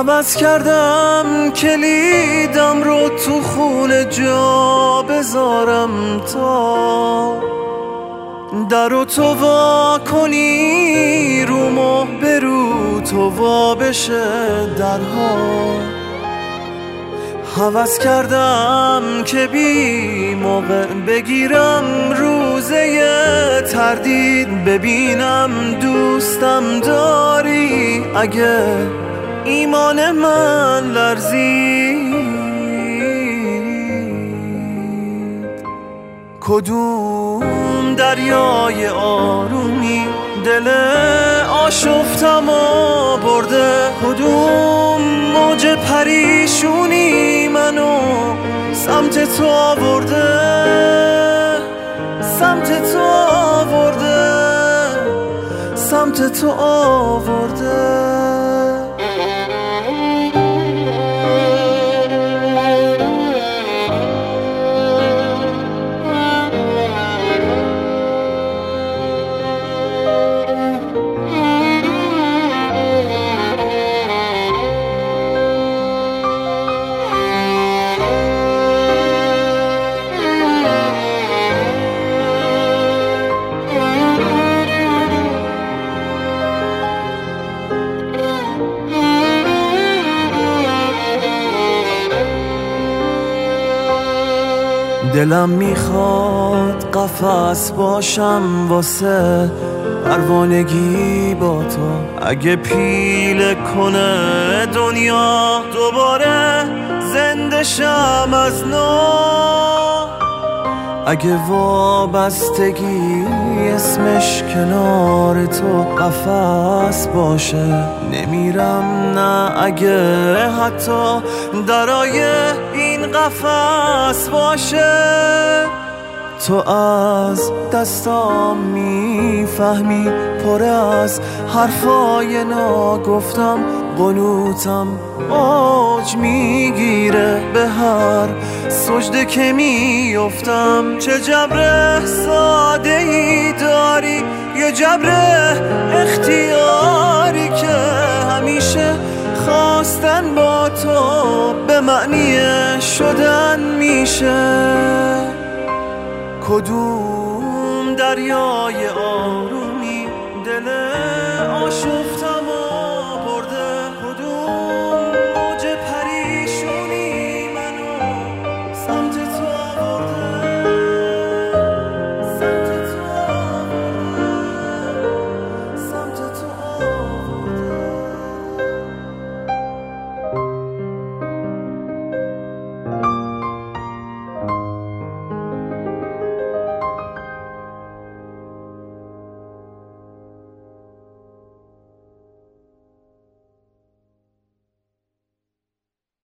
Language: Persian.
عوض کردم کلیدم رو تو خونه جا بذارم تا درو تو وا کنی رومو برو تو وا بشه درها. عوض کردم که بی موقع بگیرم روزه تردید ببینم دوستم داری اگه ایمان من لرزید. کدوم دریای آرومی دل آشفتم و برده، کدوم موج پریشونی منو سمت تو آورده، سمت تو آورده، سمت تو آورده. دلم میخواد قفس باشم واسه پروانگی با تو، اگه پیله کنه دنیا دوباره زنده شم از نو. اگه وابستگی اسمش کنار تو قفس باشه نمیرم، نه اگه حتی درای این قفس باشه. تو از دستام میفهمی پر از حرفای ناگفتم، قنوتم اوج میگیره به هر سجده که میافتم. چه جبر ساده ای داری، یه جبر اختیاری که همیشه خواستن با تو به معنی شدن میشه. کدوم دریای